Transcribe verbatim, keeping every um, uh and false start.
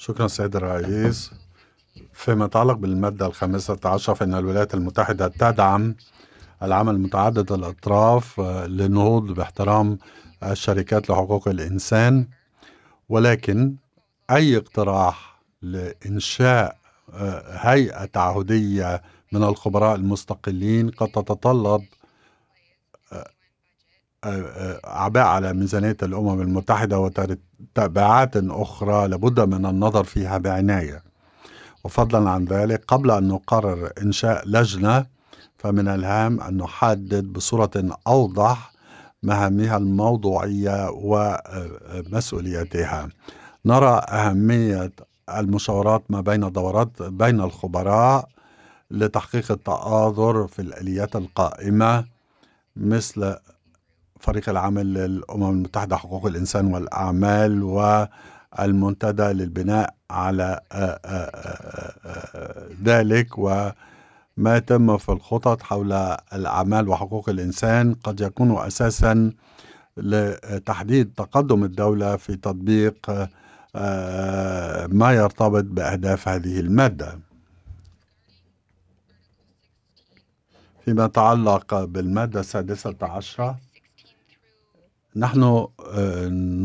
شكرا سيد الرئيس. فيما يتعلق بالمادة الخامسة عشر، فإن الولايات المتحدة تدعم العمل متعدد الأطراف للنهوض باحترام الشركات لحقوق الإنسان، ولكن أي اقتراح لإنشاء هيئة تعهدية من الخبراء المستقلين قد تتطلب أعباء على ميزانية الأمم المتحدة وتبعات أخرى لابد من النظر فيها بعناية. وفضلا عن ذلك، قبل أن نقرر إنشاء لجنة فمن الهام أن نحدد بصورة أوضح مهامها الموضوعية ومسؤولياتها. نرى أهمية المشاورات ما بين دورات بين الخبراء لتحقيق التآزر في الآليات القائمة، مثل فريق العمل للأمم المتحدة حقوق الإنسان والأعمال والمنتدى للبناء على ذلك. وما يتم في الخطط حول الأعمال وحقوق الإنسان قد يكون أساسا لتحديد تقدم الدولة في تطبيق ما يرتبط بأهداف هذه المادة. فيما يتعلق بالمادة السادسة عشرة، نحن